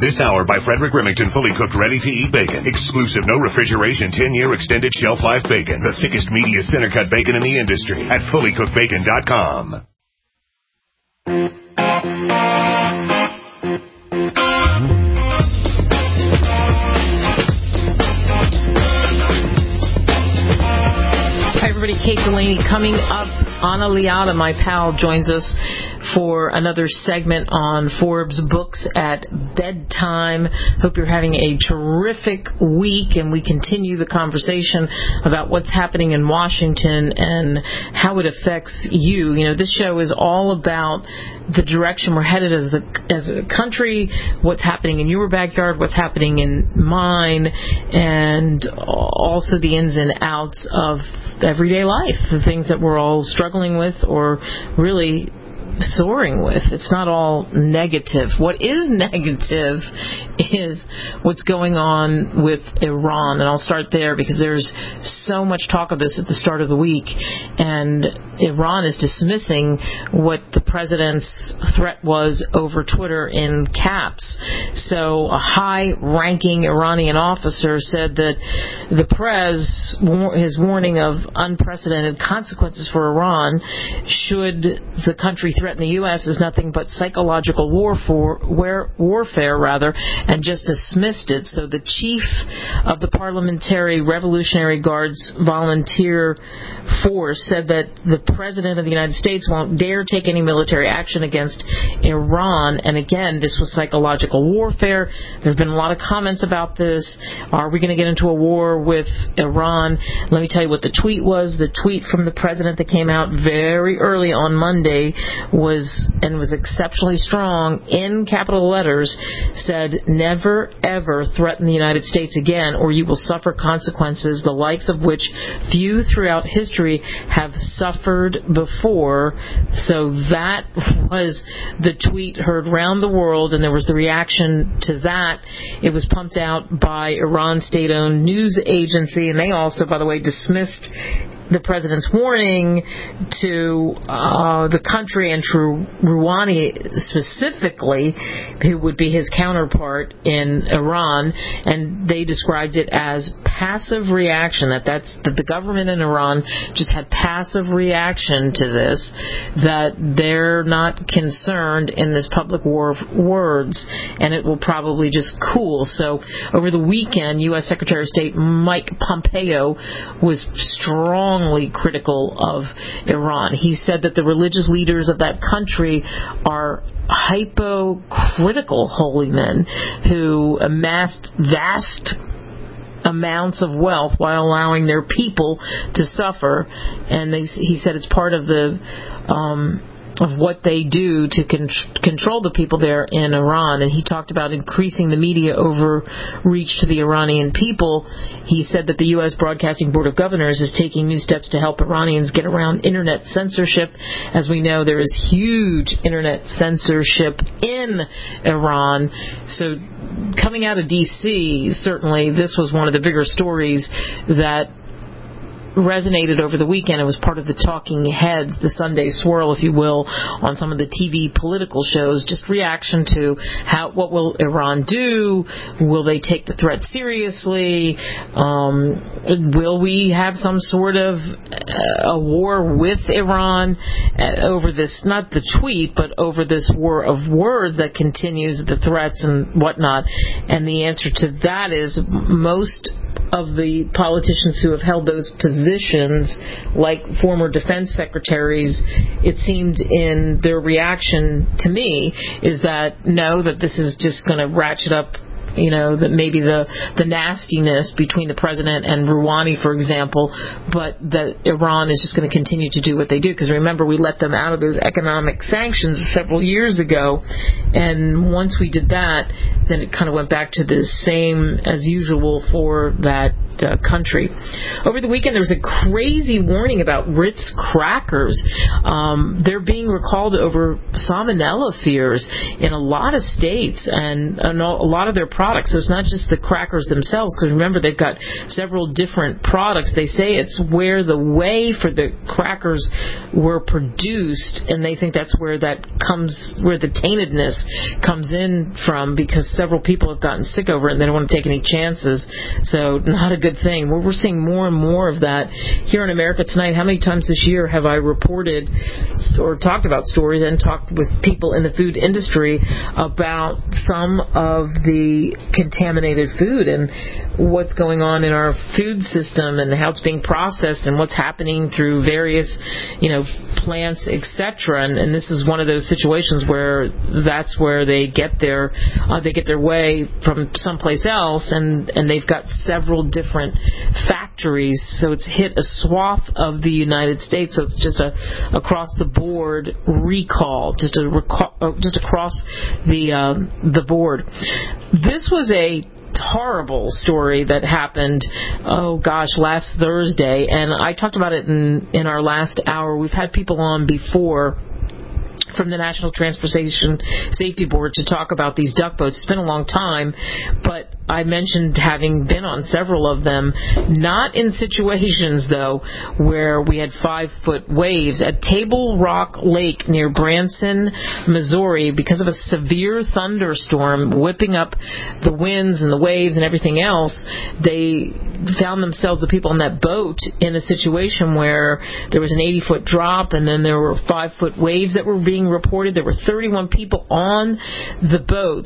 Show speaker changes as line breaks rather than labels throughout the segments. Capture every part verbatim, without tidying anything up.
This hour by Frederick Remington, fully cooked, ready-to-eat bacon. Exclusive, no refrigeration, ten-year extended shelf life bacon. The thickest, meatiest, center-cut bacon in the industry at fully cooked bacon dot com.
Hi, everybody. Kate Delaney coming up. Ana Liada, my pal, joins us for another segment on Forbes Books at Bedtime. Hope you're having a terrific week, and we continue the conversation about what's happening in Washington and how it affects you. You know, this show is all about the direction we're headed as the as a country, what's happening in your backyard, what's happening in mine, and also the ins and outs of everyday life, the things that we're all struggling with or really soaring with. It's not all negative. What is negative is what's going on with Iran, and I'll start there because there's so much talk of this at the start of the week, and Iran is dismissing what the president's threat was over Twitter in caps. So a high-ranking Iranian officer said that the Prez, his warning of unprecedented consequences for Iran should the country threaten the U S is nothing but psychological warfare, warfare rather, and just dismissed it. So the chief of the Parliamentary Revolutionary Guard's volunteer force said that the President of the United States won't dare take any military action against Iran. And again, this was psychological warfare. There have been a lot of comments about this. Are we going to get into a war with Iran? Let me tell you what the tweet was. The tweet from the president that came out very early on Monday was, and was exceptionally strong, in capital letters, said, "Never ever threaten the United States again, or you will suffer consequences the likes of which few throughout history have suffered before." So that was the tweet heard around the world, and there was the reaction to that. It was pumped out by Iran's state-owned news agency, and they also, by the way, dismissed the president's warning to uh, the country and to Rouhani specifically, who would be his counterpart in Iran, and they described it as passive reaction, that that's that the government in Iran just had passive reaction to this, that they're not concerned in this public war of words, and it will probably just cool. So over the weekend, U S Secretary of State Mike Pompeo was strongly critical of Iran. He said that the religious leaders of that country are hypocritical holy men who amassed vast amounts of wealth while allowing their people to suffer, and they, he said it's part of the um, of what they do to con- control the people there in Iran. And he talked about increasing the media overreach to the Iranian people. He said that the U S Broadcasting Board of Governors is taking new steps to help Iranians get around internet censorship. As we know, there is huge internet censorship in Iran. So coming out of D C, certainly this was one of the bigger stories that resonated over the weekend. It was part of the talking heads, the Sunday swirl, if you will, on some of the T V political shows. Just reaction to how, what will Iran do? Will they take the threat seriously? Um, will we have some sort of uh, a war with Iran uh, over this, not the tweet, but over this war of words that continues, the threats and whatnot? And the answer to that is most of the politicians who have held those positions, like former defense secretaries, it seemed in their reaction to me is that no, that this is just going to ratchet up, you know, that maybe the, the nastiness between the president and Rouhani, for example, but that Iran is just going to continue to do what they do. Because remember, we let them out of those economic sanctions several years ago, and once we did that, then it kind of went back to the same as usual for that Uh, country. Over the weekend, there was a crazy warning about Ritz crackers. Um, they're being recalled over salmonella fears in a lot of states, and, and a lot of their products. So it's not just the crackers themselves, because remember, they've got several different products. They say it's where the whey for the crackers were produced, and they think that's where that comes, where the taintedness comes in from, because several people have gotten sick over it and they don't want to take any chances. So not a good thing. We're, we're seeing more and more of that here in America Tonight. How many times this year have I reported or talked about stories and talked with people in the food industry about some of the contaminated food and what's going on in our food system and how it's being processed and what's happening through various, you know, plants, et cetera. And, and this is one of those situations where that's where they get their uh, they get their way from someplace else, and, and they've got several different factories. So it's hit a swath of the United States. So it's just a across the board recall, just a reco- just across the uh, the board. This was a horrible story that happened, oh gosh, last Thursday, and I talked about it in, in our last hour. We've had people on before from the National Transportation Safety Board to talk about these duck boats. It's been a long time, but I mentioned having been on several of them, not in situations, though, where we had five-foot waves. At Table Rock Lake near Branson, Missouri, because of a severe thunderstorm whipping up the winds and the waves and everything else, they found themselves, the people on that boat, in a situation where there was an eighty-foot drop, and then there were five-foot waves that were being reported. There were thirty-one people on the boats.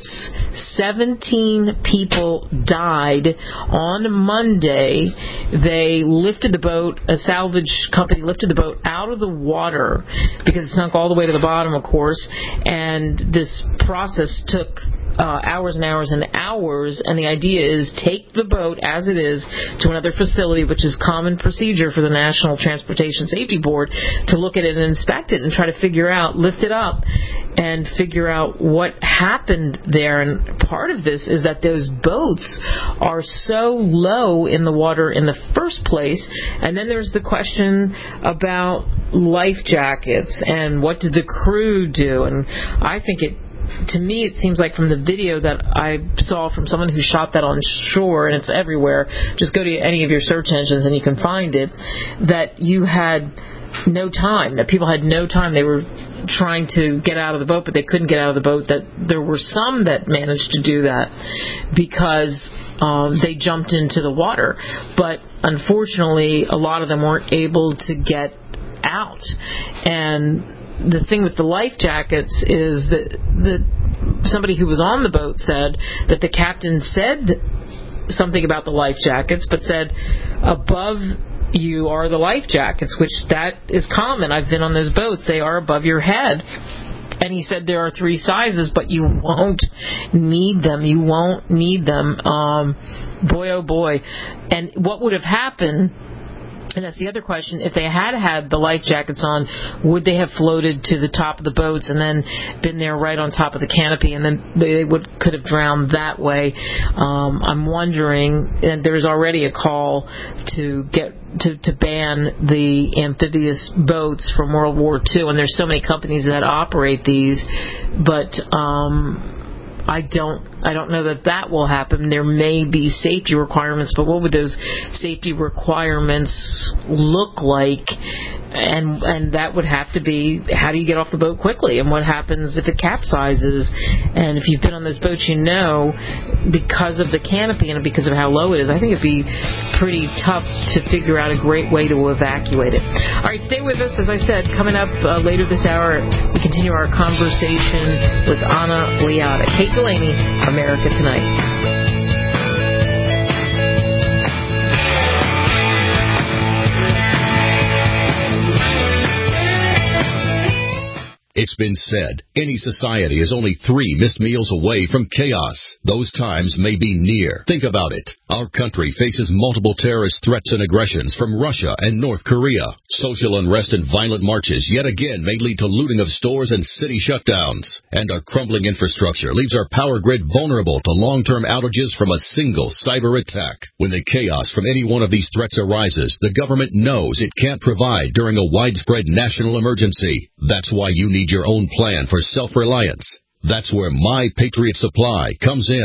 seventeen people died. On Monday, they lifted the boat, a salvage company lifted the boat out of the water because it sunk all the way to the bottom, of course, and this process took Uh, hours and hours and hours, and the idea is take the boat as it is to another facility, which is common procedure for the National Transportation Safety Board, to look at it and inspect it and try to figure out, lift it up and figure out what happened there. And part of this is that those boats are so low in the water in the first place, and then there's the question about life jackets and what did the crew do. And I think it To me, it seems like from the video that I saw from someone who shot that on shore, and it's everywhere, just go to any of your search engines and you can find it, that you had no time, that people had no time. They were trying to get out of the boat, but they couldn't get out of the boat. That there were some that managed to do that because um, they jumped into the water. But unfortunately, a lot of them weren't able to get out. And the thing with the life jackets is that the, somebody who was on the boat said that the captain said something about the life jackets, but said above you are the life jackets, which that is common. I've been on those boats. They are above your head. And he said there are three sizes, but you won't need them. You won't need them. Um, boy, oh boy. And what would have happened, and that's the other question, if they had had the life jackets on, would they have floated to the top of the boats and then been there right on top of the canopy, and then they would could have drowned that way? Um, I'm wondering, and there's already a call to get to, to ban the amphibious boats from World War Two, and there's so many companies that operate these, but um, I don't I don't know that that will happen. There may be safety requirements, but what would those safety requirements look like? And and that would have to be, how do you get off the boat quickly? And what happens if it capsizes? And if you've been on those boats, you know, because of the canopy and because of how low it is, I think it'd be pretty tough to figure out a great way to evacuate it. All right, stay with us. As I said, coming up uh, later this hour, we continue our conversation with Ana Liotta. Kate Delaney, America Tonight.
It's been said, any society is only three missed meals away from chaos. Those times may be near. Think about it. Our country faces multiple terrorist threats and aggressions from Russia and North Korea. Social unrest and violent marches yet again may lead to looting of stores and city shutdowns. And our crumbling infrastructure leaves our power grid vulnerable to long-term outages from a single cyber attack. When the chaos from any one of these threats arises, the government knows it can't provide during a widespread national emergency. That's why you need your own plan for self-reliance. That's where My Patriot Supply comes in.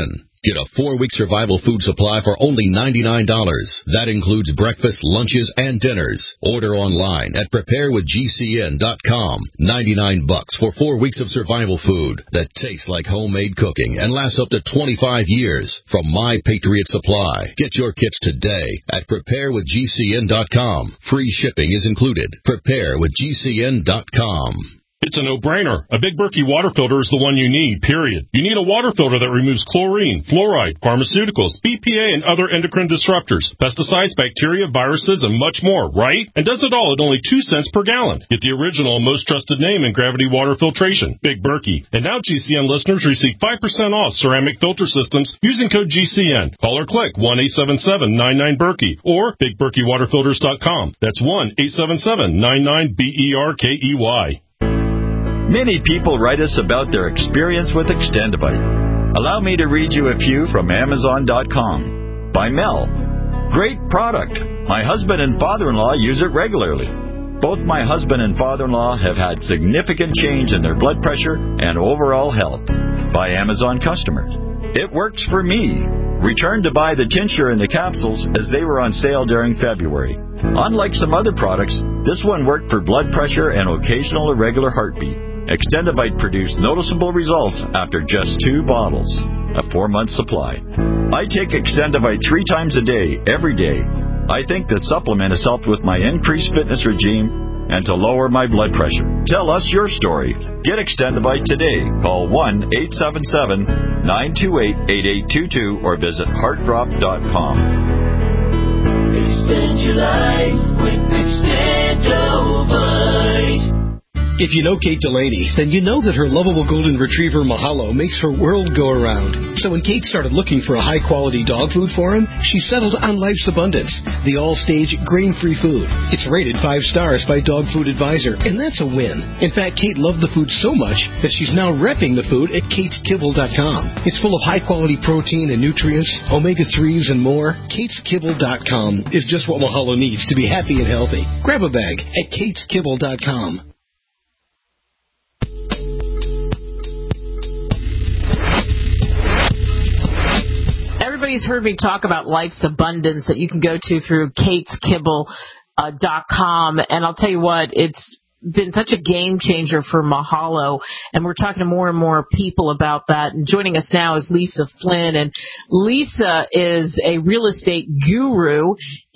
Get a four-week survival food supply for only ninety-nine dollars. That includes breakfast, lunches, and dinners. Order online at prepare with G C N dot com. ninety-nine bucks for four weeks of survival food that tastes like homemade cooking and lasts up to twenty-five years from My Patriot Supply. Get your kits today at prepare with G C N dot com. Free shipping is included. prepare with G C N dot com.
It's a no-brainer. A Big Berkey water filter is the one you need, period. You need a water filter that removes chlorine, fluoride, pharmaceuticals, B P A, and other endocrine disruptors, pesticides, bacteria, viruses, and much more, right? And does it all at only two cents per gallon. Get the original and most trusted name in gravity water filtration, Big Berkey. And now G C N listeners receive five percent off ceramic filter systems using code G C N. Call or click one eight seven seven nine nine Berkey or big berkey water filters dot com. That's one eight seven seven nine nine B E R K E Y.
Many people write us about their experience with Extendivite. Allow me to read you a few from Amazon dot com. By Mel. Great product. My husband and father-in-law use it regularly. Both my husband and father-in-law have had significant change in their blood pressure and overall health. By Amazon customers. It works for me. Returned to buy the tincture and the capsules as they were on sale during February. Unlike some other products, this one worked for blood pressure and occasional irregular heartbeat. Extendivite produced noticeable results after just two bottles, a four-month supply. I take Extendivite three times a day, every day. I think the supplement has helped with my increased fitness regime and to lower my blood pressure. Tell us your story. Get Extendivite today. Call one eight seven seven nine two eight eight eight two two or visit heart drop dot com.
Extend your life with Extendivite.
If you know Kate Delaney, then you know that her lovable golden retriever Mahalo makes her world go around. So when Kate started looking for a high-quality dog food for him, she settled on Life's Abundance, the all-stage grain-free food. It's rated five stars by Dog Food Advisor, and that's a win. In fact, Kate loved the food so much that she's now repping the food at kates kibble dot com. It's full of high-quality protein and nutrients, omega threes, and more. kates kibble dot com is just what Mahalo needs to be happy and healthy. Grab a bag at kates kibble dot com.
Everybody's heard me talk about Life's Abundance that you can go to through kates kibble dot com, and I'll tell you what, it's been such a game changer for Mahalo, and we're talking to more and more people about that. And joining us now is Lisa Flynn, and Lisa is a real estate guru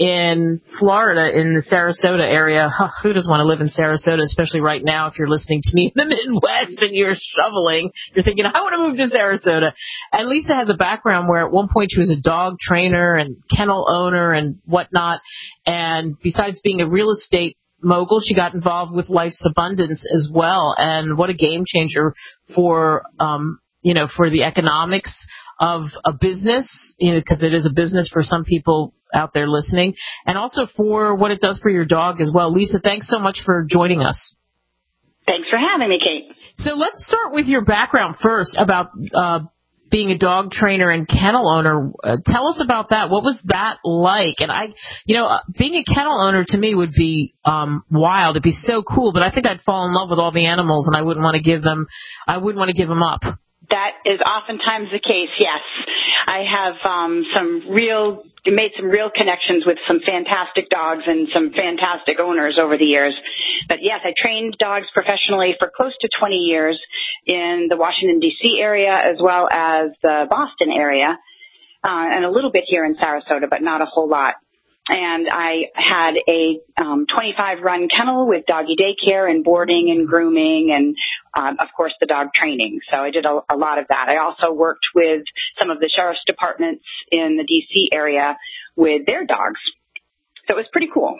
in Florida, in the Sarasota area. Huh, who doesn't want to live in Sarasota, especially right now if you're listening to me in the Midwest and you're shoveling. You're thinking, I want to move to Sarasota. And Lisa has a background where at one point she was a dog trainer and kennel owner and whatnot. And besides being a real estate mogul, she got involved with Life's Abundance as well. And what a game changer for, um, you know, for the economics of a business, you know, because it is a business for some people out there listening, and also for what it does for your dog as well. Lisa, thanks so much for joining us.
Thanks for having me, Kate.
So let's start with your background first about uh, being a dog trainer and kennel owner. Uh, tell us about that. What was that like? And I, you know, uh, being a kennel owner to me would be um, wild. It'd be so cool, but I think I'd fall in love with all the animals, and I wouldn't want to give them, I wouldn't want to give them up.
That is oftentimes the case, yes. I have um, some real, made some real connections with some fantastic dogs and some fantastic owners over the years. But yes, I trained dogs professionally for close to twenty years in the Washington, D C area as well as the Boston area, uh, and a little bit here in Sarasota, but not a whole lot. And I had a um, twenty-five run kennel with doggy daycare and boarding and grooming and, um, of course, the dog training. So I did a, a lot of that. I also worked with some of the sheriff's departments in the D C area with their dogs. So it was pretty cool.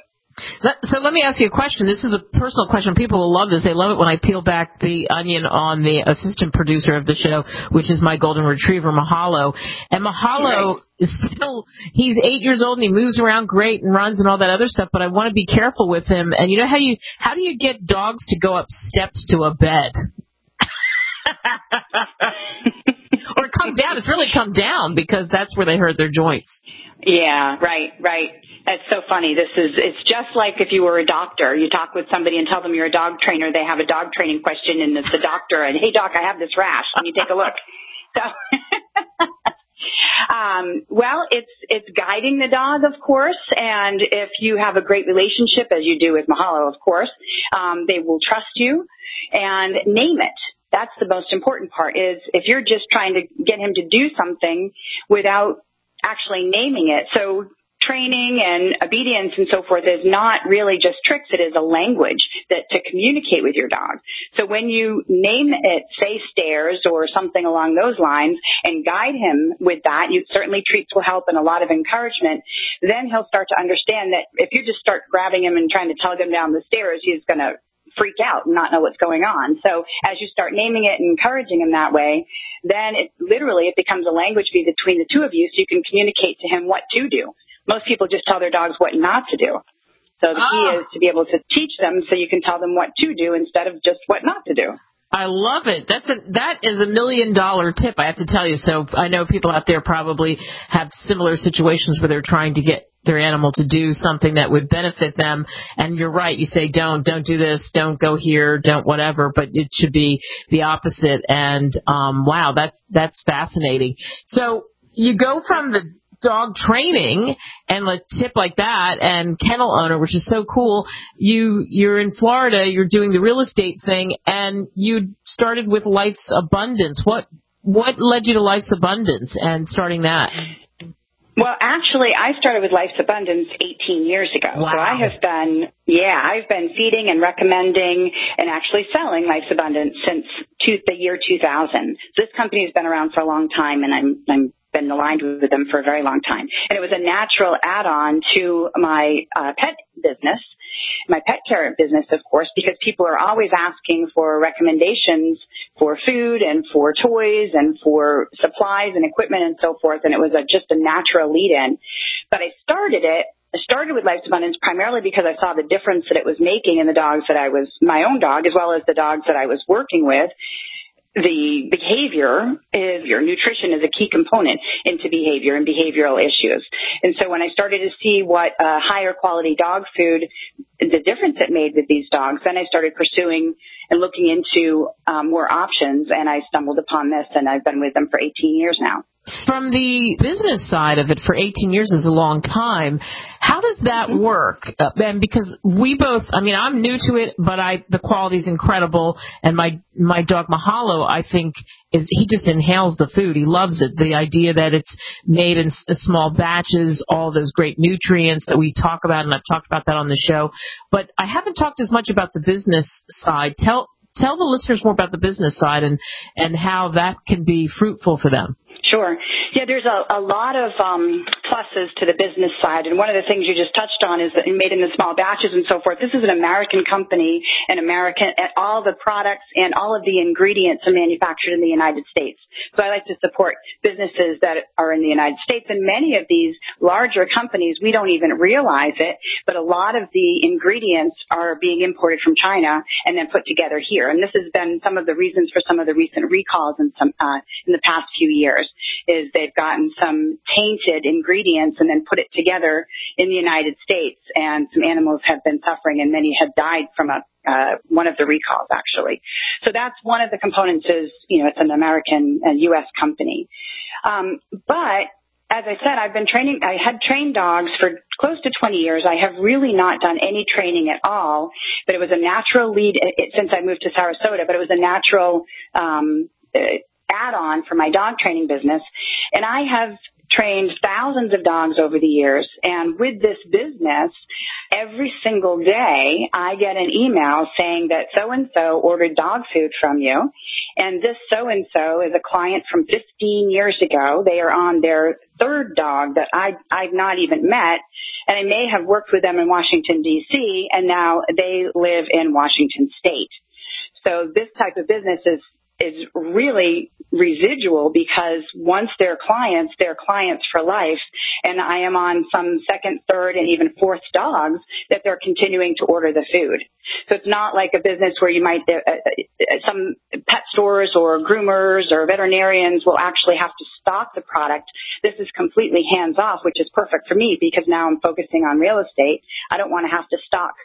So let me ask you a question. This is a personal question. People will love this. They love it when I peel back the onion on the assistant producer of the show, which is my golden retriever, Mahalo. And Mahalo is still, he's eight years old and he moves around great and runs and all that other stuff, but I want to be careful with him. And you know how you, how do you get dogs to go up steps to a bed? Or come down. It's really come down because that's where they hurt their joints.
Yeah, right, right. That's so funny. This is, it's just like if you were a doctor. You talk with somebody and tell them you're a dog trainer. They have a dog training question and it's the doctor and, hey, doc, I have this rash. And you take a look. So Um, well, it's it's guiding the dog, of course, and if you have a great relationship, as you do with Mahalo, of course, um, they will trust you, and name it. That's the most important part, is if you're just trying to get him to do something without actually naming it. So training and obedience and so forth is not really just tricks. It is a language that to communicate with your dog. So when you name it, say stairs or something along those lines, and guide him with that, you certainly treats will help and a lot of encouragement. Then he'll start to understand that if you just start grabbing him and trying to tug him down the stairs, he's going to freak out and not know what's going on. So as you start naming it and encouraging him that way, then it literally it becomes a language between the two of you, so you can communicate to him what to do. Most people just tell their dogs what not to do. So the key
oh.
is to be able to teach them so you can tell them what to do instead of just what not to do.
I love it. That's a, that is a million dollar tip, I have to tell you. So I know people out there probably have similar situations where they're trying to get their animal to do something that would benefit them. And you're right. You say, don't, don't do this, don't go here, don't whatever, but it should be the opposite. And, um, wow, that's, that's fascinating. So you go from the dog training and a tip like that and kennel owner, which is so cool. You, you're in Florida, you're doing the real estate thing, and you started with Life's Abundance. What, what led you to Life's Abundance and starting that?
Well, actually, I started with Life's Abundance eighteen years ago.
Wow.
So I have been, yeah, I've been feeding and recommending and actually selling Life's Abundance since two, the year two thousand. So this company has been around for a long time, and I'm, I'm been aligned with them for a very long time. And it was a natural add-on to my uh, pet business, my pet care business, of course, because people are always asking for recommendations for food and for toys and for supplies and equipment and so forth. And it was a, just a natural lead-in. But I started it. I started with Life's Abundance primarily because I saw the difference that it was making in the dogs that I was, my own dog, as well as the dogs that I was working with. The behavior is, your nutrition is a key component into behavior and behavioral issues. And so when I started to see what uh, higher quality dog food, the difference it made with these dogs, then I started pursuing and looking into um, more options, and I stumbled upon this, and I've been with them for eighteen years now.
From the business side of it, for eighteen years is a long time. How does that mm-hmm. work? Uh, and because we both, I mean, I'm new to it, but I, the quality is incredible. And my, my dog Mahalo, I think, is, he just inhales the food. He loves it. The idea that it's made in s- small batches, all those great nutrients that we talk about, and I've talked about that on the show. But I haven't talked as much about the business side. Tell, tell the listeners more about the business side and, and how that can be fruitful for them.
Sure. Yeah, there's a, a lot of um, pluses to the business side. And one of the things you just touched on is that made in the small batches and so forth. This is an American company, and American, and all the products and all of the ingredients are manufactured in the United States. So I like to support businesses that are in the United States. And many of these larger companies, we don't even realize it, but a lot of the ingredients are being imported from China and then put together here. And this has been some of the reasons for some of the recent recalls in some uh, in the past few years. Is they've gotten some tainted ingredients and then put it together in the United States, and some animals have been suffering, and many have died from a uh, one of the recalls, actually. So that's one of the components is, you know, it's an American and U S company. Um, but as I said, I've been training, I had trained dogs for close to twenty years. I have really not done any training at all, but it was a natural lead it, since I moved to Sarasota, but it was a natural, um, uh, add-on for my dog training business. And I have trained thousands of dogs over the years. And with this business, every single day I get an email saying that so-and-so ordered dog food from you. And this so-and-so is a client from fifteen years ago. They are on their third dog that I, I've not even met. And I may have worked with them in Washington, D C, and now they live in Washington State. So this type of business is is really residual, because once they're clients, they're clients for life. And I am on some second, third, and even fourth dogs that they're continuing to order the food. So it's not like a business where you might, uh, some pet stores or groomers or veterinarians will actually have to stock the product. This is completely hands off, which is perfect for me, because now I'm focusing on real estate. I don't want to have to stock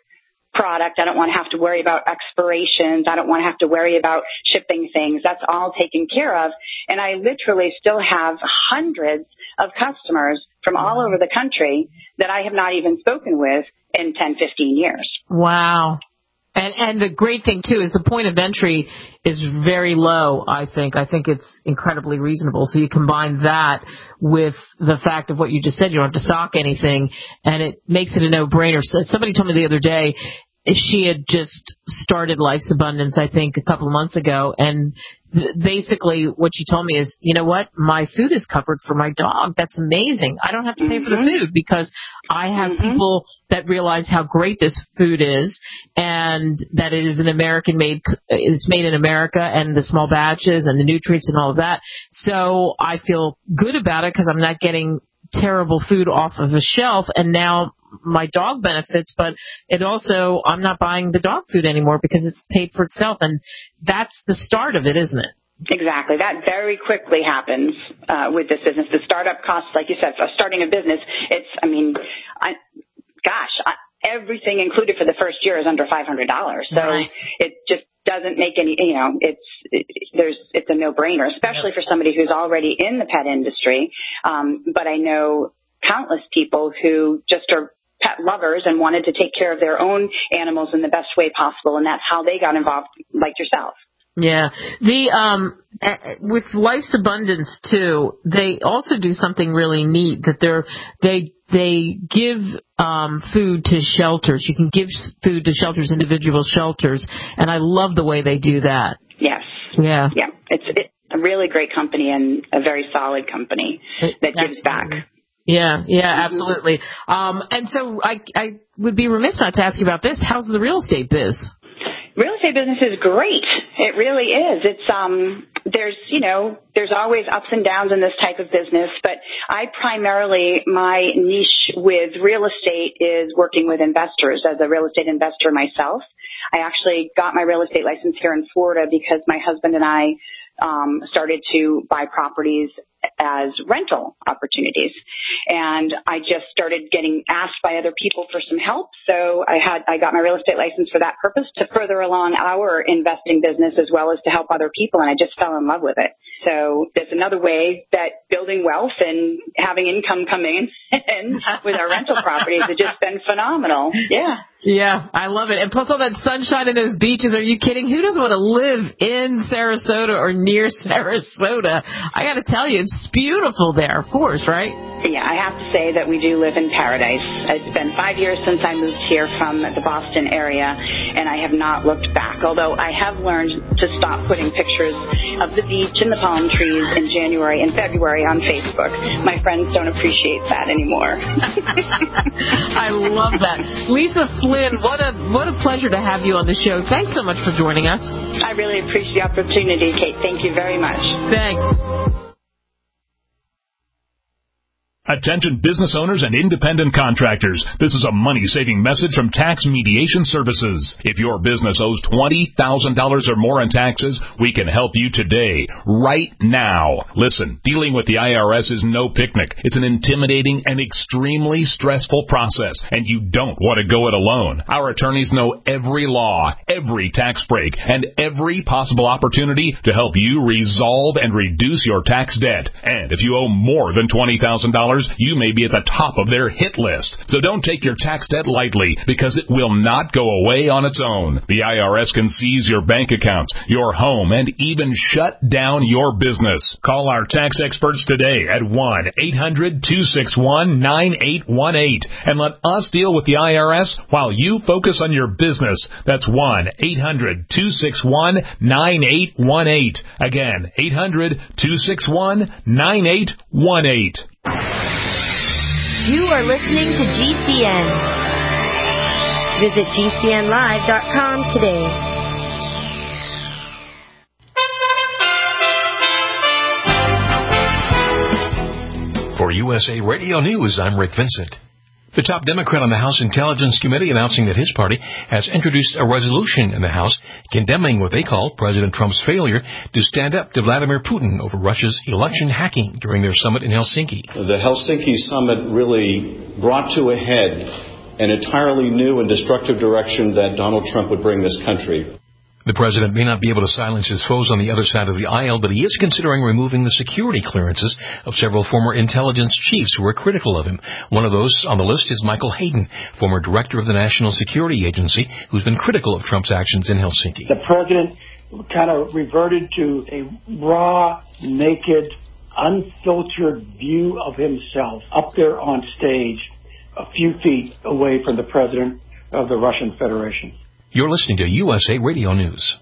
product. I don't want to have to worry about expirations. I don't want to have to worry about shipping things. That's all taken care of. And I literally still have hundreds of customers from all over the country that I have not even spoken with in ten, fifteen years.
Wow. And and the great thing, too, is the point of entry is very low, I think. I think it's incredibly reasonable. So you combine that with the fact of what you just said. You don't have to stock anything, and it makes it a no-brainer. So somebody told me the other day she had just started Life's Abundance, I think, a couple of months ago, and th- basically what she told me is, you know what, my food is covered for my dog. That's amazing. I don't have to pay mm-hmm. for the food because I have mm-hmm. people that realize how great this food is and that it is an American-made, it's made in America, and the small batches and the nutrients and all of that. So I feel good about it because I'm not getting terrible food off of the shelf, and now my dog benefits, but it also, I'm not buying the dog food anymore because it's paid for itself, and that's the start of it, isn't it?
Exactly. That very quickly happens uh, with this business. The startup costs, like you said, for starting a business, it's, I mean, I, gosh, I, everything included for the first year is under five hundred dollars. So right. It just doesn't make any, you know, it's, it, there's, it's a no-brainer, especially for somebody who's already in the pet industry. Um, but I know countless people who just are pet lovers and wanted to take care of their own animals in the best way possible, and that's how they got involved, like yourself.
Yeah. The um with Life's Abundance too, they also do something really neat that they're they they give um food to shelters. You can give food to shelters, individual shelters, and I love the way they do that.
Yes.
Yeah.
Yeah. It's, it's a really great company and a very solid company that
Absolutely.
gives back.
Yeah, yeah, absolutely. Um, and so I, I would be remiss not to ask you about this. How's the real estate biz?
Real estate business is great. It really is. It's, um, there's, you know, there's always ups and downs in this type of business, but I primarily, my niche with real estate is working with investors as a real estate investor myself. I actually got my real estate license here in Florida because my husband and I um, started to buy properties as rental opportunities. And I just started getting asked by other people for some help. So I had, I got my real estate license for that purpose, to further along our investing business as well as to help other people. And I just fell in love with it. So there's another way that building wealth and having income coming in with our rental properties has just been phenomenal. Yeah.
Yeah, I love it. And plus all that sunshine and those beaches. Are you kidding? Who doesn't want to live in Sarasota or near Sarasota? I got to tell you, it's beautiful there, of course, right?
Yeah, I have to say that we do live in paradise. It's been five years since I moved here from the Boston area, and I have not looked back, although I have learned to stop putting pictures of the beach and the palm trees in January and February on Facebook. My friends don't appreciate that anymore.
I love that. Lisa Flynn, what a what a pleasure to have you on the show. Thanks so much for joining us.
I really appreciate the opportunity, Kate. Thank you very much.
Thanks.
Attention business owners and independent contractors. This is a money-saving message from Tax Mediation Services. If your business owes twenty thousand dollars or more in taxes, we can help you today, right now. Listen, dealing with the I R S is no picnic. It's an intimidating and extremely stressful process, and you don't want to go it alone. Our attorneys know every law, every tax break, and every possible opportunity to help you resolve and reduce your tax debt. And if you owe more than twenty thousand dollars, you may be at the top of their hit list. So don't take your tax debt lightly, because it will not go away on its own. The I R S can seize your bank accounts, your home, and even shut down your business. Call our tax experts today at one eight hundred two six one nine eight one eight and let us deal with the I R S while you focus on your business. That's one eight hundred two six one nine eight one eight. Again, eight hundred two six one nine eight one eight.
You are listening to G C N. Visit G C N live dot com today.
For U S A Radio News, I'm Rick Vincent. The top Democrat on the House Intelligence Committee announcing that his party has introduced a resolution in the House condemning what they call President Trump's failure to stand up to Vladimir Putin over Russia's election hacking during their summit in Helsinki.
The Helsinki summit really brought to a head an entirely new and destructive direction that Donald Trump would bring this country.
The president may not be able to silence his foes on the other side of the aisle, but he is considering removing the security clearances of several former intelligence chiefs who were critical of him. One of those on the list is Michael Hayden, former director of the National Security Agency, who's been critical of Trump's actions in Helsinki.
The president kind of reverted to a raw, naked, unfiltered view of himself up there on stage, a few feet away from the president of the Russian Federation.
You're listening to U S A Radio News.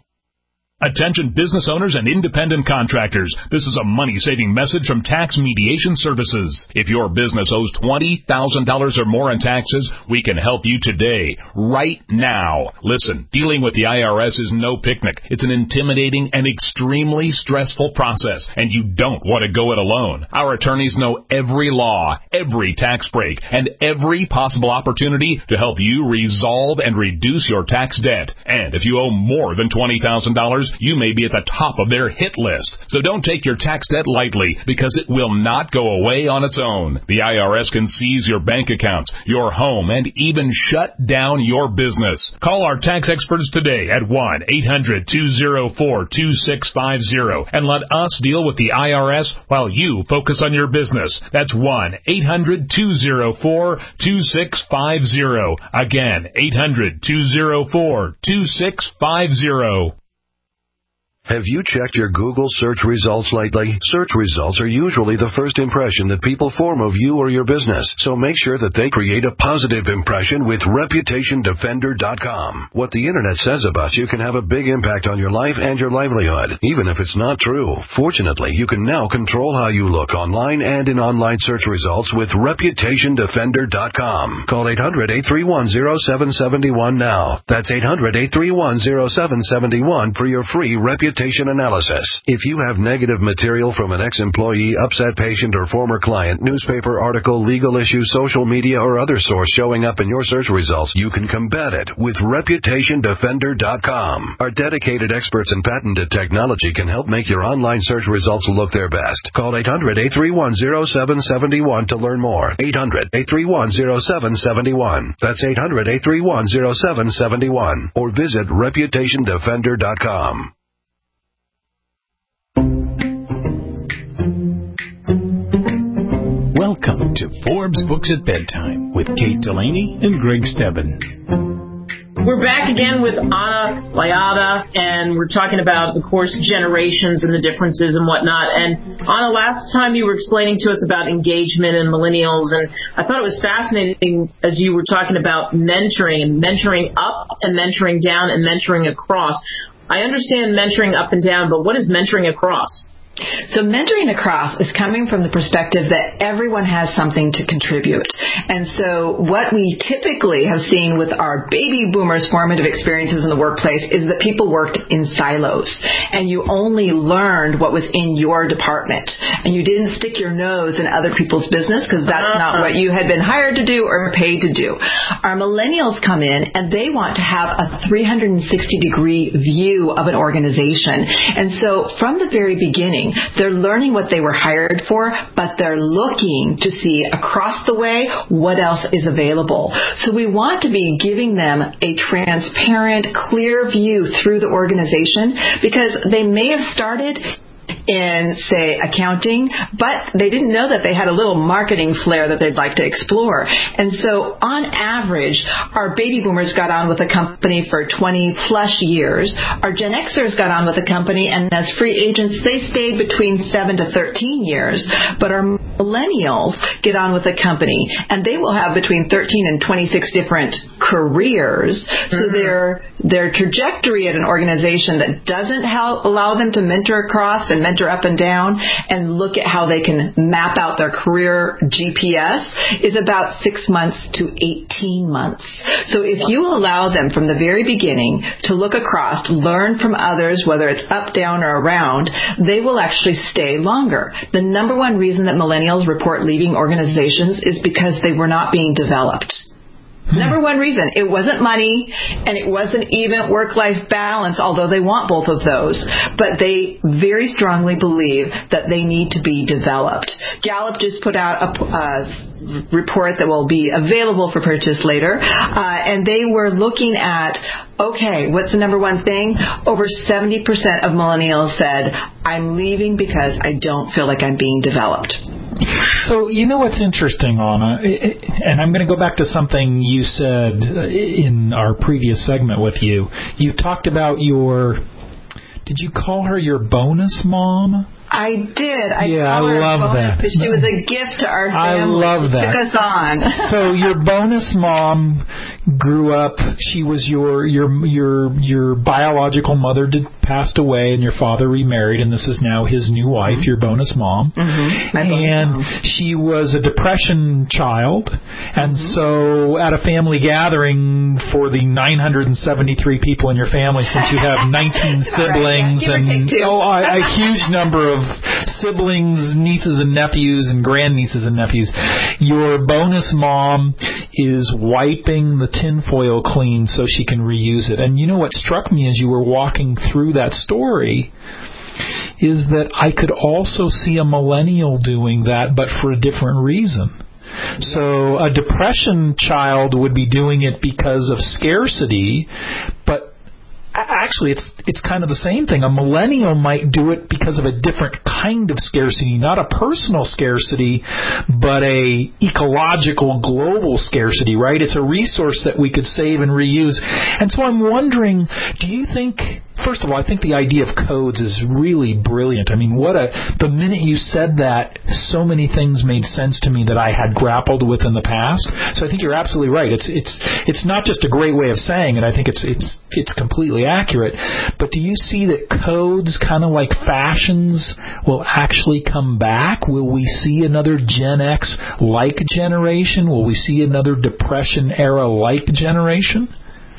Attention business owners and independent contractors. This is a money-saving message from Tax Mediation Services. If your business owes twenty thousand dollars or more in taxes, we can help you today, right now. Listen, dealing with the I R S is no picnic. It's an intimidating and extremely stressful process, and you don't want to go it alone. Our attorneys know every law, every tax break, and every possible opportunity to help you resolve and reduce your tax debt. And if you owe more than twenty thousand dollars, you may be at the top of their hit list. So don't take your tax debt lightly, because it will not go away on its own. The I R S can seize your bank accounts, your home, and even shut down your business. Call our tax experts today at one eight hundred two oh four two six five oh and let us deal with the I R S while you focus on your business. That's one eight hundred two oh four two six five oh. Again, eight hundred two oh four two six five oh.
Have you checked your Google search results lately? Search results are usually the first impression that people form of you or your business, so make sure that they create a positive impression with Reputation Defender dot com. What the Internet says about you can have a big impact on your life and your livelihood, even if it's not true. Fortunately, you can now control how you look online and in online search results with Reputation Defender dot com. Call eight hundred eight three one oh seven seven one now. That's eight hundred eight three one oh seven seven one for your free Reputation analysis. If you have negative material from an ex-employee, upset patient, or former client, newspaper article, legal issue, social media, or other source showing up in your search results, you can combat it with Reputation Defender dot com. Our dedicated experts in patented technology can help make your online search results look their best. Call eight hundred eight three one oh seven seven one to learn more. eight hundred eight three one oh seven seven one. That's eight hundred eight three one oh seven seven one. Or visit Reputation Defender dot com.
Welcome to Forbes Books at Bedtime with Kate Delaney and Greg Stebbin.
We're back again with Anna Lyada, and we're talking about, of course, generations and the differences and whatnot. And Anna, last time you were explaining to us about engagement and millennials, and I thought it was fascinating as you were talking about mentoring and mentoring up and mentoring down and mentoring across. I understand mentoring up and down, but what is mentoring across?
So mentoring across is coming from the perspective that everyone has something to contribute. And so what we typically have seen with our baby boomers' formative experiences in the workplace is that people worked in silos, and you only learned what was in your department, and you didn't stick your nose in other people's business because that's uh-huh. not what you had been hired to do or paid to do. Our millennials come in, and they want to have a three hundred sixty degree view of an organization. And so from the very beginning, they're learning what they were hired for, but they're looking to see across the way what else is available. So we want to be giving them a transparent, clear view through the organization, because they may have started in, say, accounting, but they didn't know that they had a little marketing flair that they'd like to explore. And so, on average, our baby boomers got on with a company for twenty plus years. Our Gen Xers got on with a company, and as free agents, they stayed between seven to thirteen years. But our millennials get on with a company, and they will have between thirteen and twenty-six different careers. Mm-hmm. So their their trajectory at an organization that doesn't help allow them to mentor across and mentor up and down and look at how they can map out their career G P S is about six months to eighteen months. So if you allow them from the very beginning to look across, learn from others, whether it's up, down, or around, they will actually stay longer. The number one reason that millennials report leaving organizations is because they were not being developed. Hmm. Number one reason. It wasn't money, and it wasn't even work-life balance, although they want both of those. But they very strongly believe that they need to be developed. Gallup just put out a uh, report that will be available for purchase later, uh, and they were looking at, okay, what's the number one thing? Over seventy percent of millennials said, I'm leaving because I don't feel like I'm being developed.
So, you know what's interesting, Anna, and I'm going to go back to something you said in our previous segment with you. You talked about your, did you call her your bonus mom?
I did. I
yeah,
call
I
her
love
bonus
that.
Because she was a gift to our family.
I love
she
that.
took us on.
So your bonus mom grew up. She was your your your your biological mother did, passed away, and your father remarried, and this is now his new wife, mm-hmm. your bonus mom.
Mm-hmm. My
and
bonus mom.
She was a depression child, and
mm-hmm.
so at a family gathering for the nine hundred seventy-three people in your family, since you have nineteen siblings
right, yeah.
and oh, a, a huge number of Of siblings, nieces and nephews, and grandnieces and nephews, your bonus mom is wiping the tinfoil clean so she can reuse it. And you know what struck me as you were walking through that story is that I could also see a millennial doing that, but for a different reason. So a depression child would be doing it because of scarcity, but actually, it's it's kind of the same thing. A millennial might do it because of a different kind of scarcity, not a personal scarcity, but a ecological, global scarcity, right? It's a resource that we could save and reuse. And so I'm wondering, do you think... First of all, I think the idea of codes is really brilliant. I mean, what a the minute you said that, so many things made sense to me that I had grappled with in the past. So I think you're absolutely right. It's it's it's not just a great way of saying it. I think it's it's it's completely accurate. But do you see that codes, kind of like fashions, will actually come back? Will we see another Gen X-like generation? Will we see another Depression era-like generation?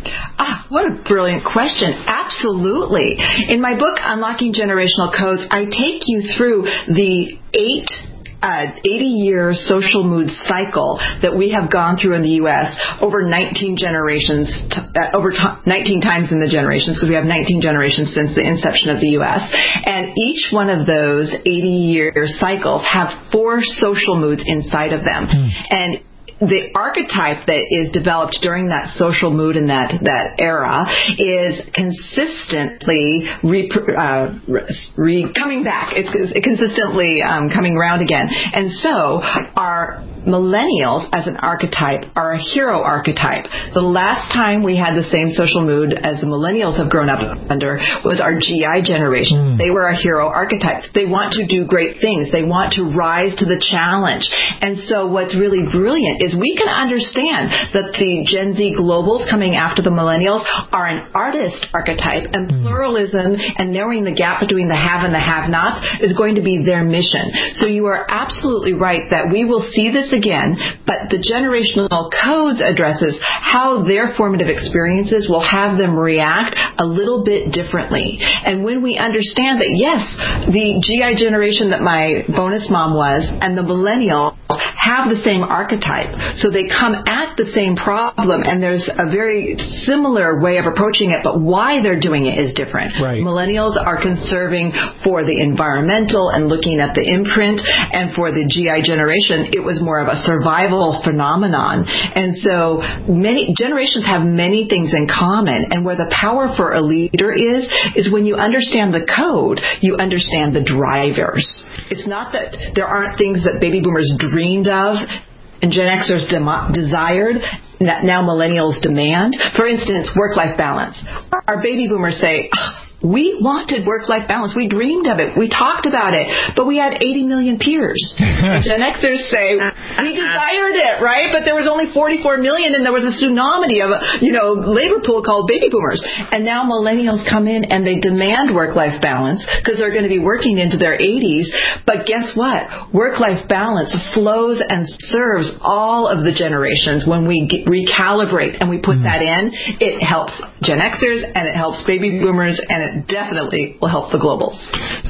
Ah, what a brilliant question. Absolutely. In my book, Unlocking Generational Codes, I take you through the eight Uh, eighty-year social mood cycle that we have gone through in the U S over nineteen generations, t- uh, over t- nineteen times in the generations, because we have nineteen generations since the inception of the U S. And each one of those eighty-year cycles have four social moods inside of them. Mm. And the archetype that is developed during that social mood in that, that era is consistently re, uh, re, coming back. It's, it's consistently um, coming around again. And so our millennials as an archetype are a hero archetype. The last time we had the same social mood as the millennials have grown up under was our G I generation. Mm. They were a hero archetype. They want to do great things. They want to rise to the challenge. And so what's really brilliant is we can understand that the Gen Z globals coming after the millennials are an artist archetype, and mm. pluralism and narrowing the gap between the have and the have-nots is going to be their mission. So you are absolutely right that we will see this again, but the generational codes addresses how their formative experiences will have them react a little bit differently. And when we understand that, yes, the G I generation that my bonus mom was and the millennial have the same archetype, so they come at the same problem, and there's a very similar way of approaching it, but why they're doing it is different.
Right.
Millennials are conserving for the environmental and looking at the imprint, and for the G I generation, it was more of a survival phenomenon. And so many generations have many things in common, and where the power for a leader is, is when you understand the code, you understand the drivers. It's not that there aren't things that baby boomers dreamed of and Gen Xers dem- desired, now millennials demand. For instance, work-life balance. Our baby boomers say, we wanted work-life balance. We dreamed of it. We talked about it. But we had eighty million peers. And Gen Xers say, we desired it, right? But there was only forty-four million, and there was a tsunami of a, you know, labor pool called baby boomers. And now millennials come in and they demand work-life balance because they're going to be working into their eighties. But guess what? Work-life balance flows and serves all of the generations. When we get, recalibrate and we put mm. that in, it helps Gen Xers and it helps baby boomers, and it definitely will help the globals.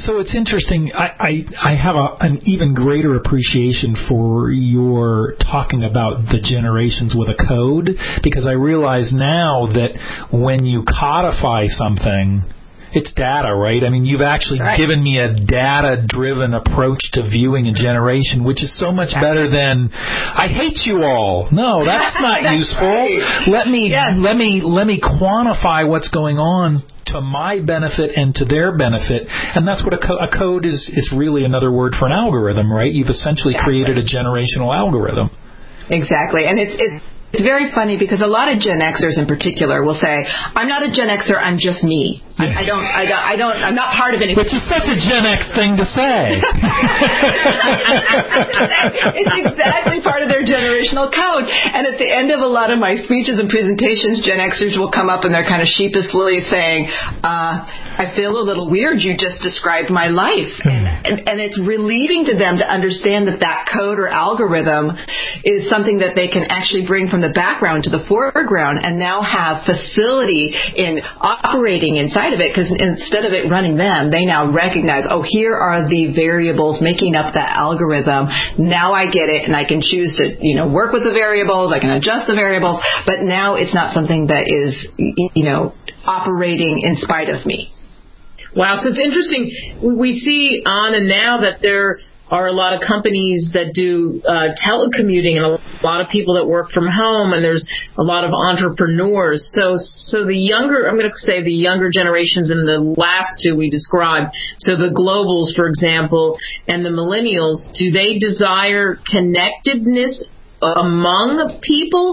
so it's interesting. I, I, I have a, an even greater appreciation for your talking about the generations with a code, because I realize now that when you codify something, it's data, right? I mean, you've actually right. given me a data-driven approach to viewing a generation, which is so much better than I hate you all. No, that's not that's useful. Right. Let me yes. let me let me quantify what's going on to my benefit and to their benefit, and that's what a, co- a code is. Is really another word for an algorithm, right? You've essentially exactly. created a generational algorithm.
Exactly, and it's it's. It's very funny because a lot of Gen Xers in particular will say, "I'm not a Gen Xer, I'm just me. I, I don't, I don't, I don't, I'm not part of anything."
Which is such a Gen X thing to say.
It's exactly part of their generational code. And at the end of a lot of my speeches and presentations, Gen Xers will come up and they're kind of sheepishly saying, uh, "I feel a little weird. You just described my life," and, and, and it's relieving to them to understand that that code or algorithm is something that they can actually bring from the background to the foreground and now have facility in operating inside of it, because instead of it running them, they now recognize, oh, here are the variables making up that algorithm. Now I get it, and I can choose to, you know, work with the variables. I can adjust the variables, but now it's not something that is, you know, operating in spite of me.
Wow, so it's interesting. We see on and now that there are a lot of companies that do uh, telecommuting and a lot of people that work from home, and there's a lot of entrepreneurs. So so the younger, I'm going to say the younger generations and the last two we described, so the globals, for example, and the millennials, do they desire connectedness among people,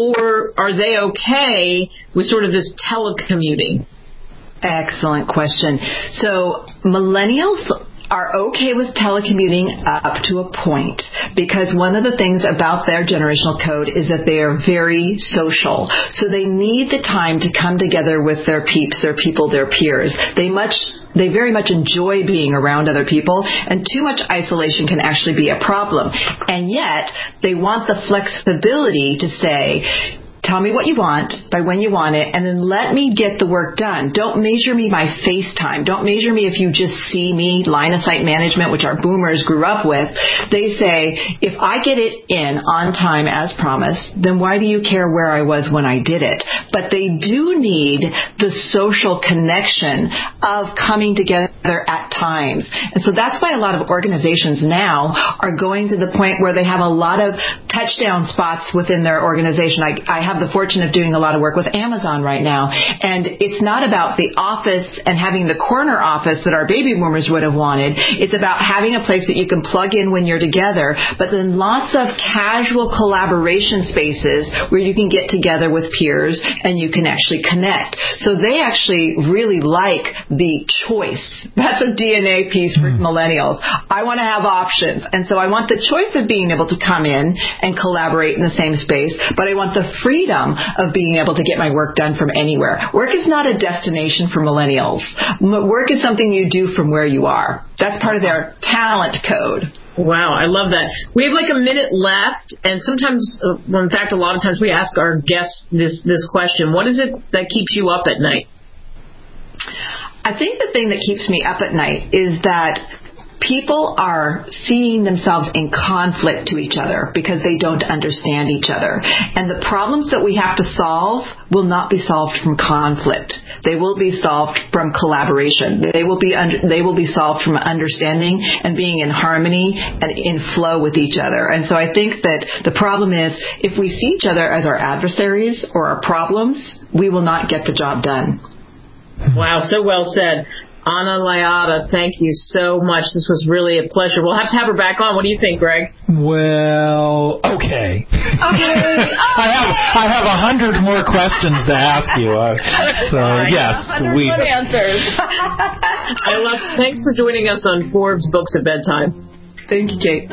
or are they okay with sort of this telecommuting?
Excellent question. So millennials are okay with telecommuting up to a point, because one of the things about their generational code is that they are very social. So they need the time to come together with their peeps, their people, their peers. They much They very much enjoy being around other people, and too much isolation can actually be a problem. And yet, they want the flexibility to say, tell me what you want by when you want it, and then let me get the work done. Don't measure me by FaceTime. Don't measure me if you just see me. Line of sight management, which our boomers grew up with. They say, if I get it in on time as promised, then why do you care where I was when I did it? But they do need the social connection of coming together at times. And so that's why a lot of organizations now are going to the point where they have a lot of touchdown spots within their organization. I, I have the fortune of doing a lot of work with Amazon right now, and it's not about the office and having the corner office that our baby boomers would have wanted. It's about having a place that you can plug in when you're together, but then lots of casual collaboration spaces where you can get together with peers and you can actually connect. So they actually really like the choice. That's a D N A piece for mm. millennials. I want to have options, and so I want the choice of being able to come in and collaborate in the same space, but I want the freedom of being able to get my work done from anywhere. Work is not a destination for millennials. Work is something you do from where you are. That's part of their talent code.
Wow, I love that. We have like a minute left, and sometimes, well, in fact, a lot of times we ask our guests this, this question. What is it that keeps you up at night?
I think the thing that keeps me up at night is that people are seeing themselves in conflict to each other because they don't understand each other. And the problems that we have to solve will not be solved from conflict. They will be solved from collaboration. They will be under, they will be solved from understanding and being in harmony and in flow with each other. And so I think that the problem is, if we see each other as our adversaries or our problems, we will not get the job done.
Wow, so well said. Ana Laiada, thank you so much. This was really a pleasure. We'll have to have her back on. What do you think, Greg?
Well, okay.
Okay.
I have I have a hundred more questions to ask you. Uh, so yes, we.
answers.
I love. Thanks for joining us on Forbes Books at Bedtime.
Thank you, Kate.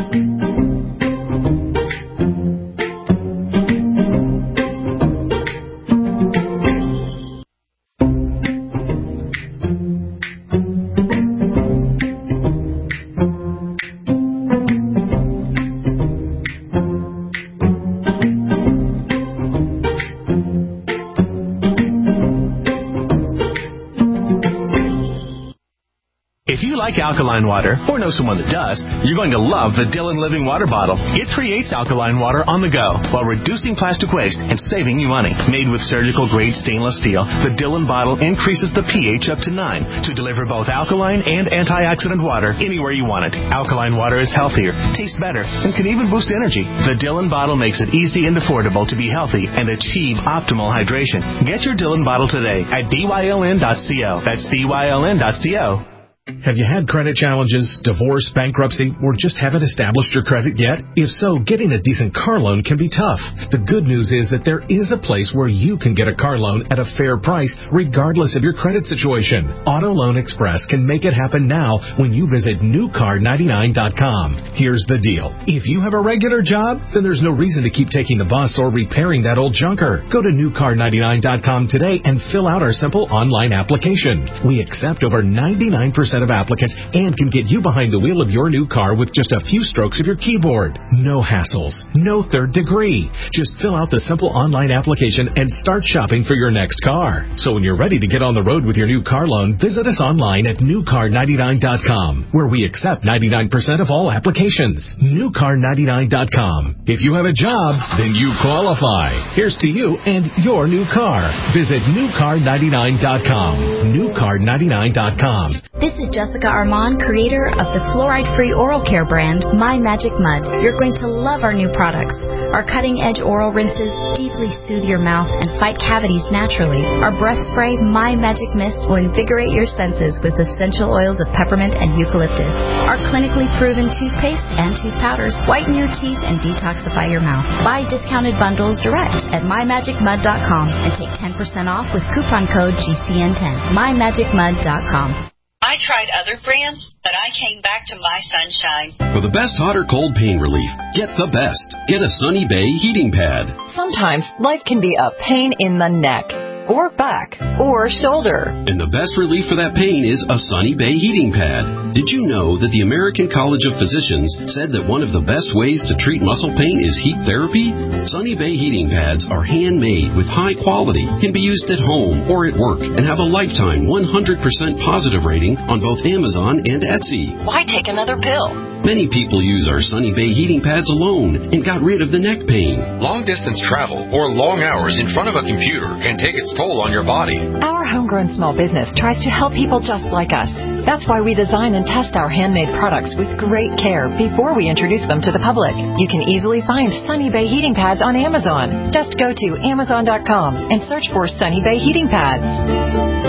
like alkaline water, or know someone that does, you're going to love the Dillon Living Water Bottle. It creates alkaline water on the go while reducing plastic waste and saving you money. Made with surgical-grade stainless steel, the Dillon bottle increases the pH up to nine to deliver both alkaline and antioxidant water anywhere you want it. Alkaline water is healthier, tastes better, and can even boost energy. The Dillon bottle makes it easy and affordable to be healthy and achieve optimal hydration. Get your Dillon bottle today at D Y L N dot co. That's D Y L N dot co.
Have you had credit challenges, divorce, bankruptcy, or just haven't established your credit yet? If so, getting a decent car loan can be tough. The good news is that there is a place where you can get a car loan at a fair price regardless of your credit situation. Auto Loan Express can make it happen now when you visit new car ninety-nine dot com. Here's the deal. If you have a regular job, then there's no reason to keep taking the bus or repairing that old junker. Go to new car ninety-nine dot com today and fill out our simple online application. We accept over ninety-nine percent of applicants and can get you behind the wheel of your new car with just a few strokes of your keyboard. No hassles, no third degree. Just fill out the simple online application and start shopping for your next car. So when you're ready to get on the road with your new car loan, visit us online at new car ninety-nine dot com, where we accept ninety-nine percent of all applications. new car ninety-nine dot com. If you have a job, then you qualify. Here's to you and your new car. Visit new car ninety-nine dot com. new car ninety-nine dot com.
This is Jessica Armand, creator of the fluoride-free oral care brand, My Magic Mud. You're going to love our new products. Our cutting-edge oral rinses deeply soothe your mouth and fight cavities naturally. Our breath spray, My Magic Mist, will invigorate your senses with essential oils of peppermint and eucalyptus. Our clinically proven toothpaste and tooth powders whiten your teeth and detoxify your mouth. Buy discounted bundles direct at my magic mud dot com and take ten percent off with coupon code G C N ten. my magic mud dot com.
I tried other brands, but I came back to My Sunshine.
For the best hot or cold pain relief, get the best. Get a Sunny Bay heating pad.
Sometimes life can be a pain in the neck, or back, or shoulder.
And the best relief for that pain is a Sunny Bay heating pad. Did you know that the American College of Physicians said that one of the best ways to treat muscle pain is heat therapy? Sunny Bay heating pads are handmade with high quality, can be used at home or at work, and have a lifetime one hundred percent positive rating on both Amazon and Etsy.
Why take another pill?
Many people use our Sunny Bay heating pads alone and got rid of the neck pain.
Long-distance travel or long hours in front of a computer can take its toll on your body.
Our homegrown small business tries to help people just like us. That's why we design and test our handmade products with great care before we introduce them to the public. You can easily find Sunny Bay heating pads on Amazon. Just go to amazon dot com and search for Sunny Bay heating pads.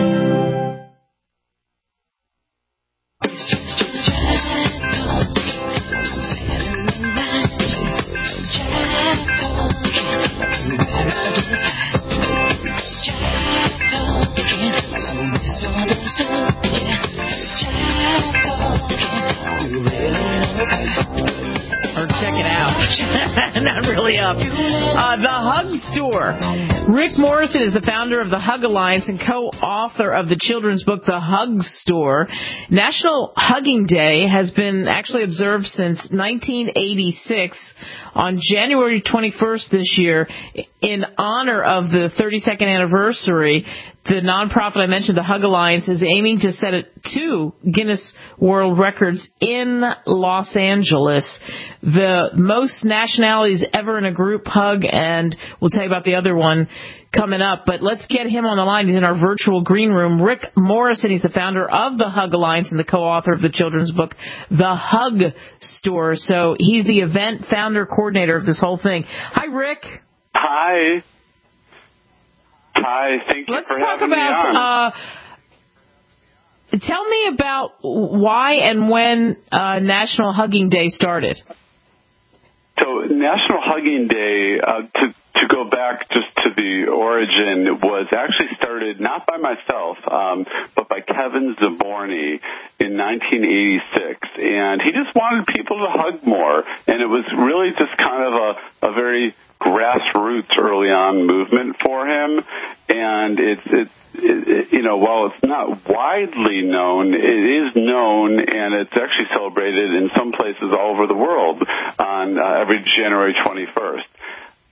Or check it out. Not really up. Uh, the Hug Store. Rick Morrison is the founder of the Hug Alliance and co-author of the children's book, The Hug Store. National Hugging Day has been actually observed since nineteen eighty-six. On January twenty-first this year, in honor of the thirty-second anniversary, the nonprofit I mentioned, the Hug Alliance, is aiming to set it two Guinness World Records in Los Angeles. The most nationalities ever in a group hug, and we'll tell you about the other one coming up. But let's get him on the line. He's in our virtual green room. Rick Morrison, he's the founder of the Hug Alliance and the co-author of the children's book, The Hug Store. So he's the event founder coordinator of this whole thing. Hi, Rick.
Hi. Hi, thank you
Let's
for
talk
having
about,
me on.
Uh, tell me about why and when uh, National Hugging Day started.
So National Hugging Day, uh, to, to go back just to the origin, was actually started not by myself, um, but by Kevin Zaborny in nineteen eighty-six. And he just wanted people to hug more. And it was really just kind of a, a very grassroots early on movement for him. And it's, it's, it, it, you know, while it's not widely known, it is known, and it's actually celebrated in some places all over the world on uh, every January twenty-first. So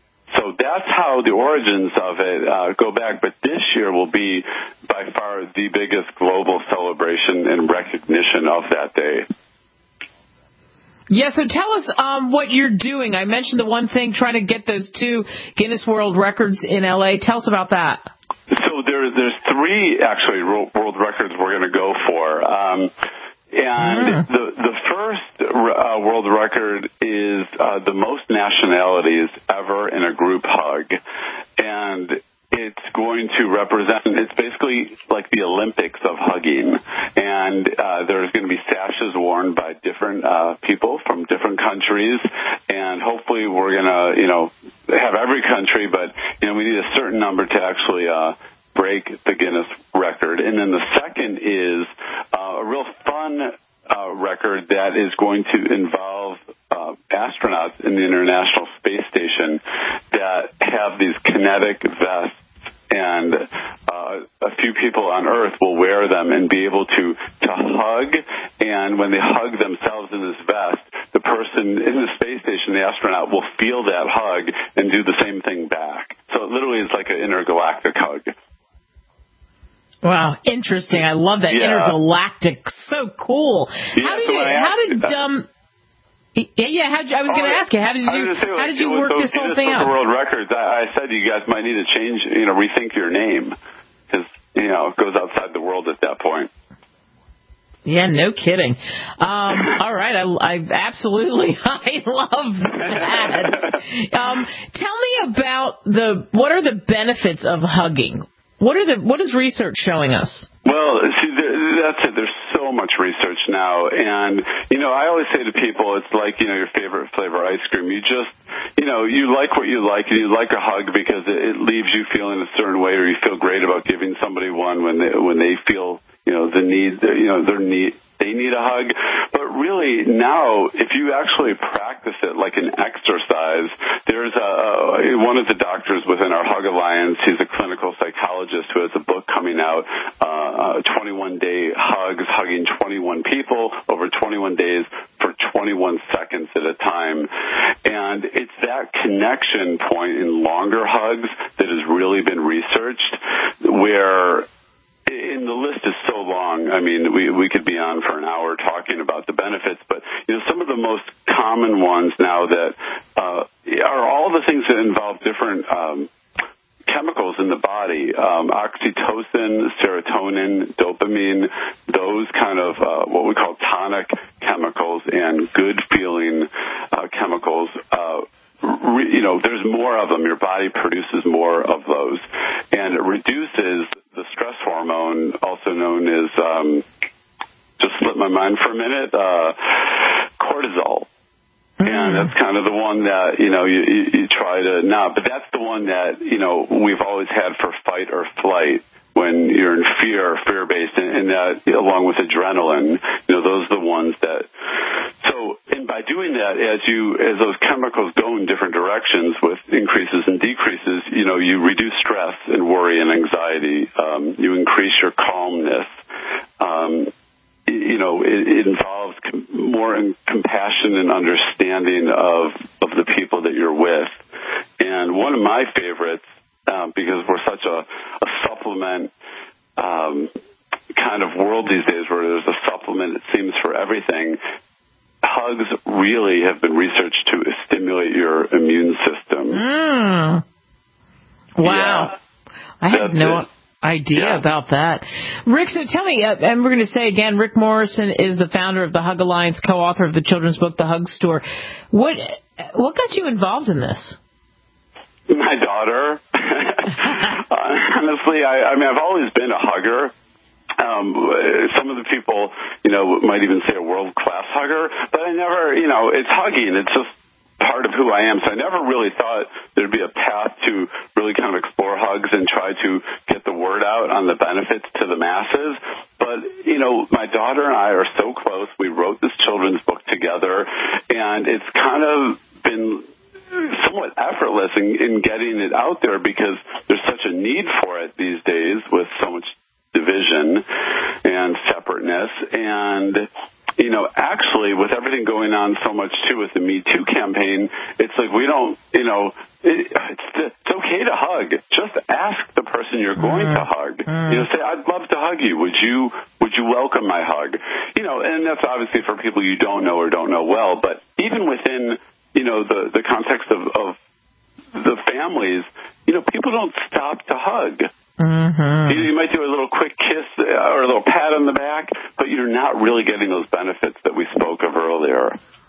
so that's how the origins of it uh, go back. But this year will be by far the biggest global celebration and recognition of that day.
Yeah, so tell us um, what you're doing. I mentioned the one thing, trying to get those two Guinness World Records in L A. Tell us about that.
So there, there's three, actually, world records we're going to go for. Um, and mm. the, the first uh, world record is uh, the most nationalities ever in a group hug. And it's going to represent, it's basically like the Olympics of hugging. And uh, there's going to be sashes worn by different uh, people from different countries. And hopefully we're going to, you know, have every country, but, you know, we need a certain number to actually uh, break the Guinness record. And then the second is uh, a real fun uh, record that is going to involve uh, astronauts in the International Space Station that have these kinetic vests. And uh, a few people on Earth will wear them and be able to, to hug. And when they hug themselves in this vest, the person in the space station, the astronaut, will feel that hug and do the same thing back. So it literally is like an intergalactic hug.
Wow, interesting. I love that.
Yeah.
Intergalactic. So cool.
Yeah,
how did
so
you, how did um Yeah, yeah. How, I was going to ask you, how did you,
say,
how did you work
so
this whole thing out?
For World Records, I, I said you guys might need to change, you know, rethink your name because, you know, it goes outside the world at that point.
Yeah, no kidding. Um, all right, I, I absolutely, I love that. um, tell me about the, what are the benefits of hugging? What are the, what is research showing us?
Well, see, that's it. There's so much research now. And, you know, I always say to people, it's like, you know, your favorite flavor ice cream. You just, you know, you like what you like, and you like a hug because it, it leaves you feeling a certain way, or you feel great about giving somebody one when they, when they feel, you know, the need, you know, their need, they need a hug. But really now, if you actually practice it like an exercise, there's a, one of the doctors within our Hug Alliance, he's a clinical psychologist who has a book coming out, uh, twenty-one day hugs, hugging twenty-one people over twenty-one days for twenty-one seconds at a time. And it's that connection point in longer hugs that has really been researched, where and the list is so long. I mean, we we could be on for an hour talking about the benefits, but you know, some of the most common ones now that uh, are all the things that involve different um, chemicals in the body: um, oxytocin, serotonin, dopamine. Those kind of uh, what we call tonic chemicals and good feeling uh, chemicals. Uh, You know, there's more of them. Your body produces more of those. And it reduces the stress hormone, also known as, um, just slipped my mind for a minute, uh, cortisol. Mm. And that's kind of the one that, you know, you, you, you try to not, but that's the one that, you know, we've always had for fight or flight. When you're in fear, fear-based, and, and that, along with adrenaline, you know, those are the ones that. So, and by doing that, as you, as those chemicals go in different directions with increases and decreases, you know, you reduce stress and worry and anxiety. Um, you increase your calmness. Um, you know, it, it involves com- more in compassion and understanding of of the people that you're with. And one of my favorites. Um, because we're such a, a supplement um, kind of world these days where there's a supplement, it seems, for everything. Hugs really have been researched to stimulate your immune system.
Mm. Wow. Yeah. I had no it. idea yeah. about that. Rick, so tell me, uh, and we're going to say again, Rick Morrison is the founder of the Hug Alliance, co-author of the children's book, The Hug Store. What, what got you involved in this?
My daughter. Honestly, I, I mean, I've always been a hugger. Um, some of the people, you know, might even say a world-class hugger, but I never, you know, it's hugging. It's just part of who I am. So I never really thought there'd be a path to really kind of explore hugs and try to get the word out on the benefits to the masses. But, you know, my daughter and I are so close. We wrote this children's book together, and it's kind of been somewhat effortless in, in getting it out there because there's such a need for it these days with so much division and separateness. And, you know, actually, with everything going on so much, too, with the Me Too campaign, it's like we don't, you know, it, it's, it's okay to hug. Just ask the person you're going mm. to hug. Mm. You know, say, I'd love to hug you. Would you would you welcome my hug? You know, and that's obviously for people you don't know or don't know well, but even within, you know, the, the context of, of the families, you know, people don't stop to hug.
Mm-hmm.
You, you might do a little quick kiss or a little pat on the back, but you're not really getting those benefits that we spoke of earlier.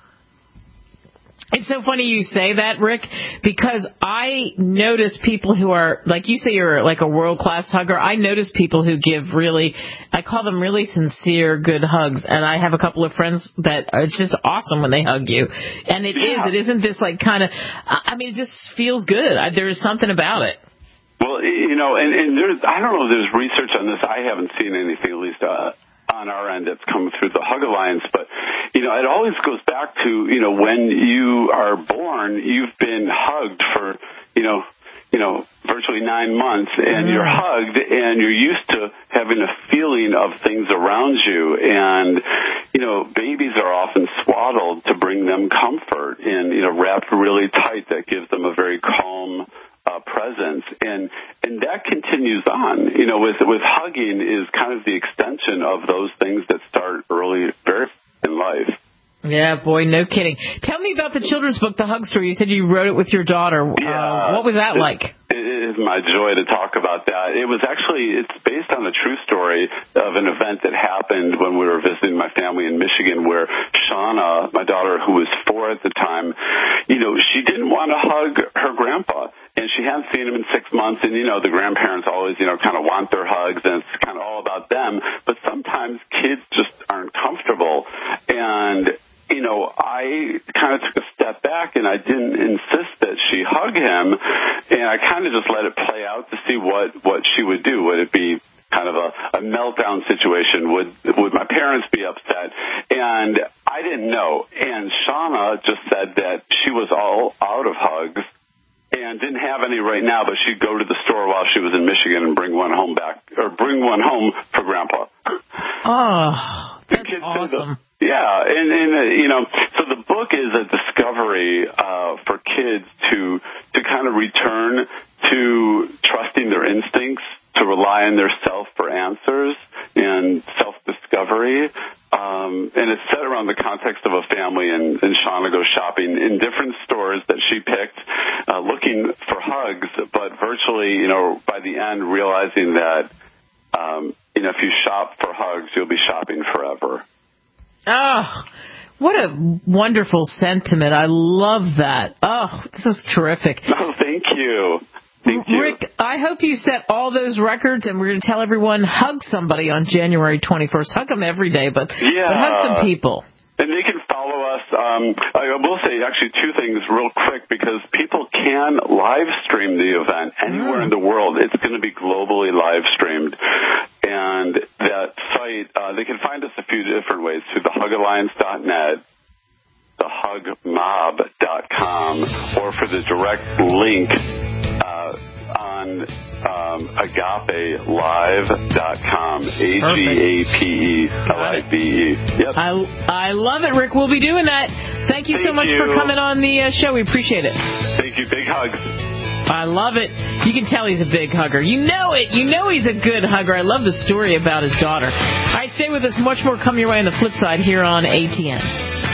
It's so funny you say that, Rick, because I notice people who are, like you say you're like a world-class hugger, I notice people who give really, I call them really sincere, good hugs, and I have a couple of friends that are, it's just awesome when they hug you. And it yeah. is, it isn't this like kind of, I mean, it just feels good. I, there is something about it.
Well, you know, and, and there's, I don't know if there's research on this. I haven't seen anything, at least, uh, on our end that's come through the Hug Alliance, but, you know, it always goes back to, you know, when you are born, you've been hugged for, you know, you know, virtually nine months, and mm. you're hugged, and you're used to having a feeling of things around you, and, you know, babies are often swaddled to bring them comfort, and, you know, wrapped really tight. That gives them a very calm Uh, presence, and and that continues on. You know, with with hugging is kind of the extension of those things that start early, very in life.
Yeah, boy, no kidding. Tell me about the children's book, The Hug Story. You said you wrote it with your daughter.
Yeah,
uh, what was that
it,
like?
It is my joy to talk about that. It was actually, it's based on a true story of an event that happened when we were visiting my family in Michigan, where Shauna, my daughter, who was four at the time, you know, she didn't want to hug her grandpa. And she hadn't seen him in six months, and, you know, the grandparents always, you know, kind of want their hugs, and it's kind of all about them. But sometimes kids just aren't comfortable. And, you know, I kind of took a step back, and I didn't insist that she hug him, and I kind of just let it play out to see what, what she would do. Would it be kind of a, a meltdown situation? Would would my parents be upset? And I didn't know. And Shauna just said that she was all out of hugs and didn't have any right now, but she'd go to the store while she was in Michigan and bring one home back, or bring one home for Grandpa.
Oh, that's awesome.
Yeah, and, and uh, you know, so the book is a discovery uh, for kids to to kind of return to trusting their instincts, to rely on their self for answers and self-discovery. Um, and it's set around the context of a family, and, and Shauna goes shopping in different stores that she picked, uh, looking for hugs, but virtually, you know, by the end, realizing that, um, you know, if you shop for hugs, you'll be shopping forever.
Oh, what a wonderful sentiment. I love that. Oh, this is terrific.
Oh, thank you. Thank you.
Rick, I hope you set all those records, and we're going to tell everyone, hug somebody on January twenty-first. Hug them every day, but,
yeah.
but hug some people.
And they can follow us. Um, I will say actually two things real quick, because people can live stream the event anywhere mm. in the world. It's going to be globally live streamed. And that site, uh, they can find us a few different ways through the hug alliance dot net, the hug mob dot com, or for the direct link uh, on um, agape live dot com, A G A P E L I V E. Yep.
I, I love it, Rick. We'll be doing that. Thank you
Thank
so much
you.
for coming on the uh, show. We appreciate it.
Thank you. Big hugs.
I love it. You can tell he's a big hugger. You know it. You know he's a good hugger. I love the story about his daughter. All right, stay with us. Much more come your way on the flip side here on A T N.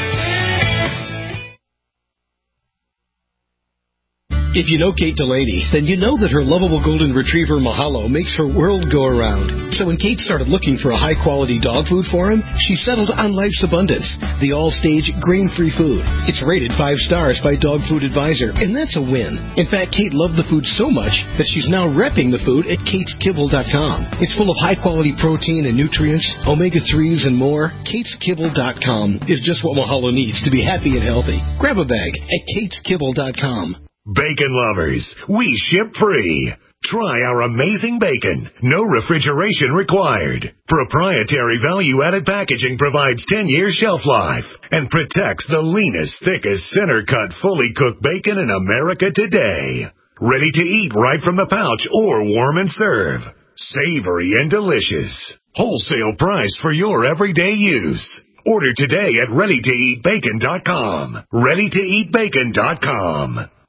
If you know Kate Delaney, then you know that her lovable golden retriever Mahalo makes her world go around. So when Kate started looking for a high-quality dog food for him, she settled on Life's Abundance, the all-stage grain-free food. It's rated five stars by Dog Food Advisor, and that's a win. In fact, Kate loved the food so much that she's now repping the food at kates kibble dot com. It's full of high-quality protein and nutrients, omega threes, and more. kates kibble dot com is just what Mahalo needs to be happy and healthy. Grab a bag at kates kibble dot com.
Bacon lovers, we ship free. Try our amazing bacon. No refrigeration required. Proprietary value-added packaging provides ten years shelf life and protects the leanest, thickest, center-cut, fully cooked bacon in America today. Ready to eat right from the pouch or warm and serve. Savory and delicious. Wholesale price for your everyday use. Order today at ready to eat bacon dot com. ready to eat bacon dot com.